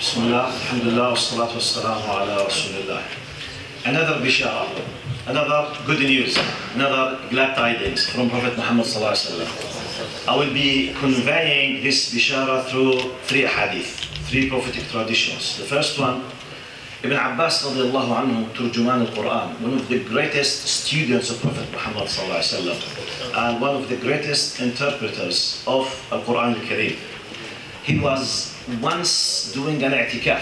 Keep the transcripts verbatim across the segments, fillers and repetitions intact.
Bismillah, alhamdulillah, wassalatu wassalamu ala rasulillah. Another bishara, another good news, another glad tidings from Prophet Muhammad sallallahu alaihi wasallam. I will be conveying this bishara through three hadith, three prophetic traditions. The first one, Ibn Abbas radiallahu anhu, Turjuman al-Quran, one of the greatest students of Prophet Muhammad sallallahu alaihi wasallam, and one of the greatest interpreters of Al-Quran al-Kareem. He was once doing an i'tikaf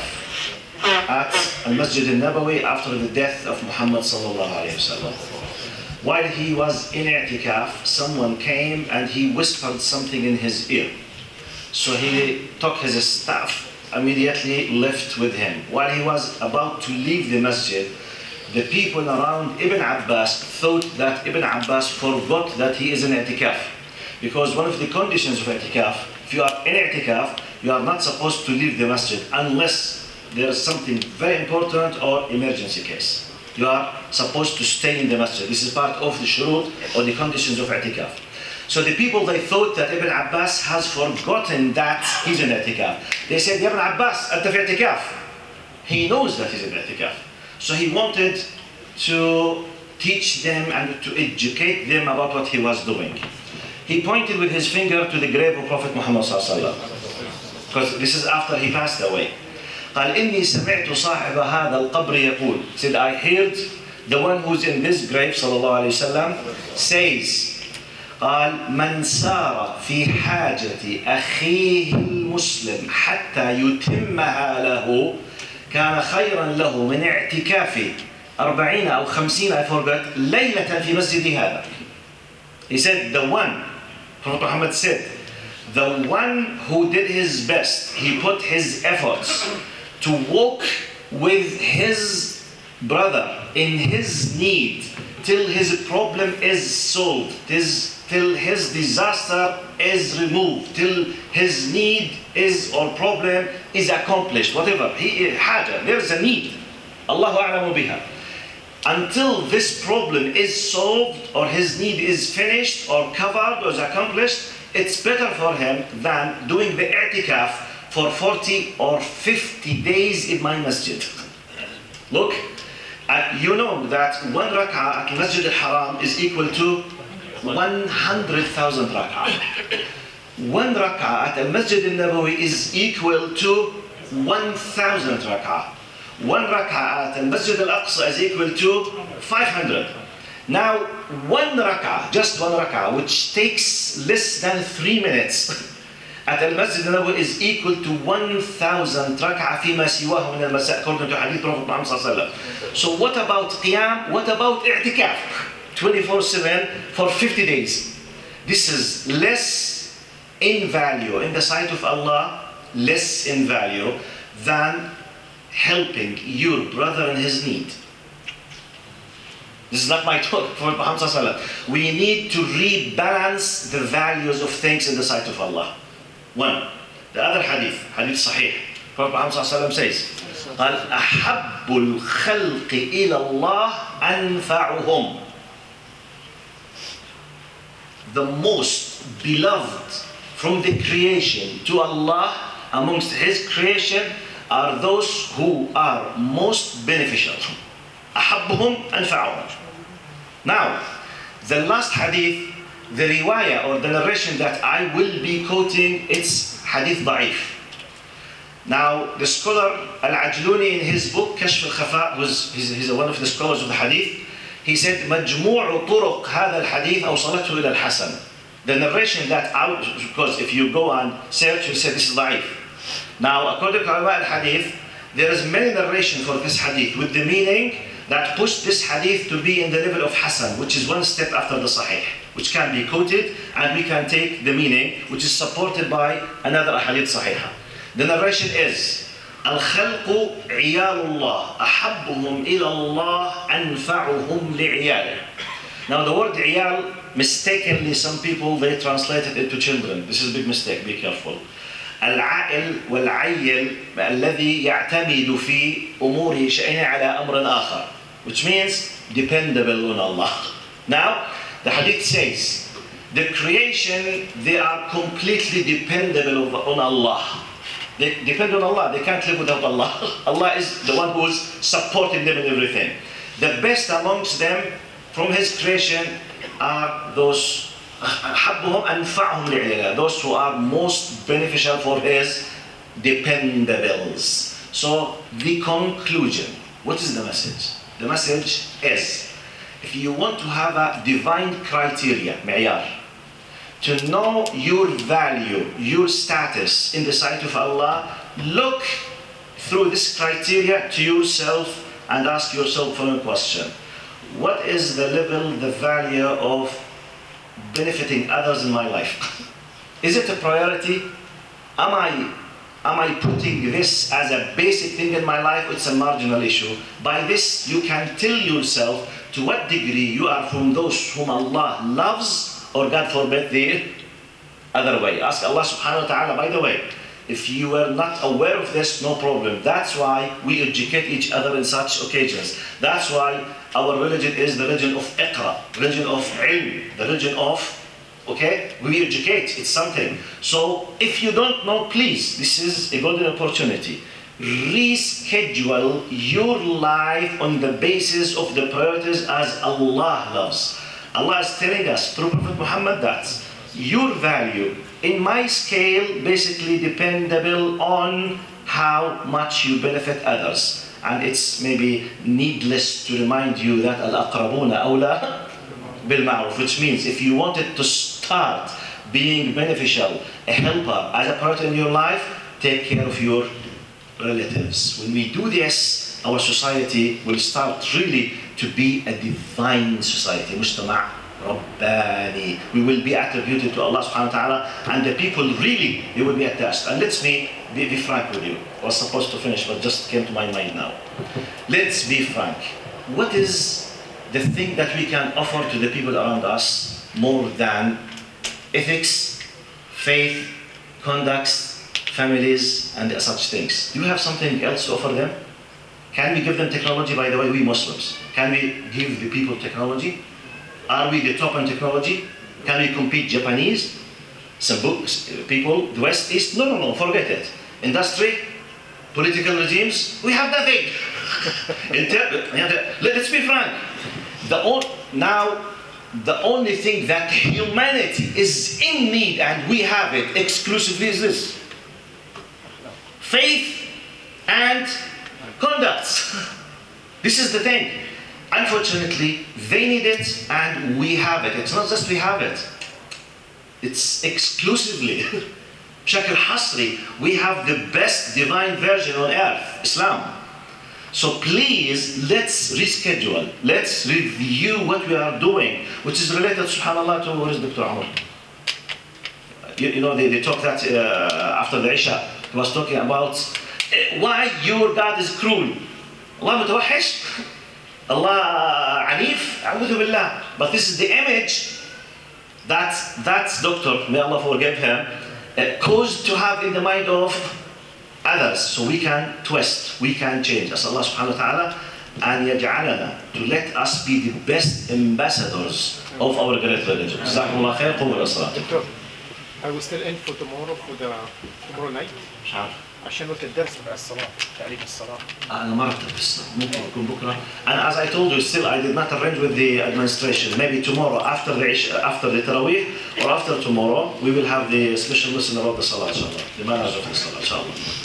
at Al-Masjid al-Nabawi after the death of Muhammad sallallahu alayhi wasallam. While he was in i'tikaf, someone came and he whispered something in his ear. So he took his staff, immediately left with him. While he was about to leave the masjid, the people around Ibn Abbas thought that Ibn Abbas forgot that he is in i'tikaf. Because one of the conditions of i'tikaf, if you are in i'tikaf, you are not supposed to leave the masjid unless there is something very important or emergency case. You are supposed to stay in the masjid. This is part of the shurut or the conditions of i'tikaf. So the people, they thought that Ibn Abbas has forgotten that he's in i'tikaf. They said, Ibn Abbas, anta fi i'tikaf. He knows that he's in i'tikaf. So he wanted to teach them and to educate them about what he was doing. He pointed with his finger to the grave of Prophet Muhammad sallallahu alaihi wasallam. Because this is after he passed away. قال إني سمعت صاحب هذا القبر يقول, said I heard the one who's in this grave صلى الله عليه وسلم says, قال من سار في حاجة أخيه المسلم حتى يتمها له كان خيرا له من اعتكاف أربعين أو خمسين I forgot ليلة في مسجد هذا. He said the one, Prophet Muhammad said, the one who did his best, he put his efforts to walk with his brother in his need till his problem is solved, till his disaster is removed, till his need is or problem is accomplished, whatever. He, haja, there's a need. Allahu a'lamu biha. Until this problem is solved or his need is finished or covered or is accomplished, it's better for him than doing the i'tikaf for forty or fifty days in my masjid. Look, uh, you know that one rak'ah at Masjid al-Haram is equal to one hundred thousand rak'ah. One rak'ah at Masjid al-Nabawi is equal to one thousand rak'ah. One rak'ah at Masjid al-Aqsa is equal to five hundred. Now, one rak'ah, just one rak'ah, which takes less than three minutes at Al-Masjid al-Nabawi is equal to one thousand rak'ah فيما سواه من المساء, according to Hadith Prophet Muhammad sallallahu alaihi wasallam. So what about qiyam? What about i'tikaf? twenty-four seven for fifty days. This is less in value in the sight of Allah, less in value than helping your brother in his need. This is not my talk, Prophet Muhammad sallallahu alaihi wasallam. We need to rebalance the values of things in the sight of Allah. One, the other hadith, hadith sahih. Prophet Muhammad sallallahu alaihi wasallam says, قال أحب الخلق إلى الله أنفعهم. The most beloved from the creation to Allah amongst His creation are those who are most beneficial. أحبهم أنفعهم. Now, the last hadith, the riwayah or the narration that I will be quoting, it's hadith da'if. Now, the scholar Al-Ajluni in his book Kashf al-Khafa, who's he's, he's one of the scholars of the hadith, he said مجموع طرق هذا الحديث أوصلته إلى الحسن. The narration that out, because if you go and search, you say this is da'if. Now, according to al-hadith, there is many narration for this hadith with the meaning that push this hadith to be in the level of Hasan, which is one step after the Sahih, which can be quoted and we can take the meaning, which is supported by another hadith Sahihah. The narration is, الخلق عيال الله أحبهم إلى الله أنفعهم لعياله. Now the word عيال, mistakenly some people they translate it into children. This is a big mistake, be careful. العائل والعيل الذي يعتمد في أمور شأنه على أمر آخر, which means dependable on Allah. Now, the hadith says, the creation, they are completely dependable on Allah. They depend on Allah. They can't live without Allah. Allah is the one who's supporting them in everything. The best amongst them from His creation are those أحبهم أنفعهم لعياله, those who are most beneficial for His dependables. So the conclusion, what is the message? The message is, if you want to have a divine criteria, معيار, to know your value, your status in the sight of Allah, look through this criteria to yourself and ask yourself the following question. What is the level, the value of benefiting others in my life? Is it a priority? Am I Am I putting this as a basic thing in my life? It's a marginal issue. By this, you can tell yourself to what degree you are from those whom Allah loves, or God forbid, the other way. Ask Allah subhanahu wa ta'ala, by the way, if you were not aware of this, no problem. That's why we educate each other in such occasions. That's why our religion is the religion of iqra, religion of ilm, the religion of, okay, we educate, it's something. So if you don't know, please, this is a golden opportunity. Reschedule your life on the basis of the priorities as Allah loves. Allah is telling us through Prophet Muhammad that your value in my scale basically dependable on how much you benefit others. And it's maybe needless to remind you that al-aqrabuna awla bil-ma'ruf, which means if you wanted to start being beneficial, a helper as a priority in your life, take care of your relatives. When we do this, our society will start really to be a divine society, mujtama' rabbani. We will be attributed to Allah subhanahu wa ta'ala, and the people really, they will be attached. And let's be, be, be frank with you. I was supposed to finish, but just came to my mind now. Let's be frank. What is the thing that we can offer to the people around us more than ethics, faith, conducts, families, and such things? Do you have something else to offer them? Can we give them technology? By the way, we Muslims, can we give the people technology? Are we the top in technology? Can we compete Japanese? Some books, people, the West, East? No, no, no, forget it. Industry, political regimes, we have nothing. Let's be frank. The on, now, the only thing that humanity is in need, and we have it exclusively, is this: faith and conduct. This is the thing. Unfortunately, they need it and we have it. It's not just we have it. It's exclusively. بشكل حصري, we have the best divine version on earth, Islam. So please, let's reschedule. Let's review what we are doing, which is related, subhanAllah, to what is Doctor Amr? You, you know, they, they talked that uh, after the Isha. He was talking about uh, why your God is cruel. Allah mutawahhish. Allah anif, a'udhu billah. But this is the image that that doctor, may Allah forgive him, uh, caused to have in the mind of others. So we can twist, we can change. As Allah subhanahu wa ta'ala, and yaj'alana, to let us be the best ambassadors of our great religion. Jazakumullah khair, qum ila salat. Doctor, I will still end for tomorrow, for the tomorrow night. مش عارف. عشان وقت الدرس بقى الصلاة، تعليم الصلاة. أنا ما رحت بس ممكن يكون بكرة. And as I told you, still I did not arrange with the administration. Maybe tomorrow after the after the Taraweeh, or after tomorrow we will have the special lesson about the Salah, inshallah. The manners of the Salah, inshallah.